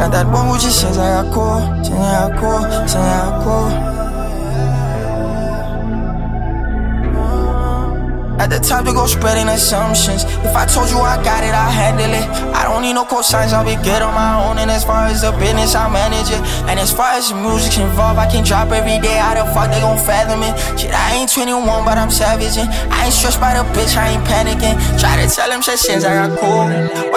dar bom de cinza é a cor, cinza é a cor, cinza é a cor. At the top to go spreading assumptions. If I told you I got it, I handle it. I don't need no cosigns, I'll be good on my own. And as far as the business, I'll manage it. And as far as the music's involved, I can drop every day. How the fuck they gon' fathom it? Shit, I ain't 21, but I'm savaging. I ain't stressed by the bitch, I ain't panicking. Try to tell them shit since I got cool.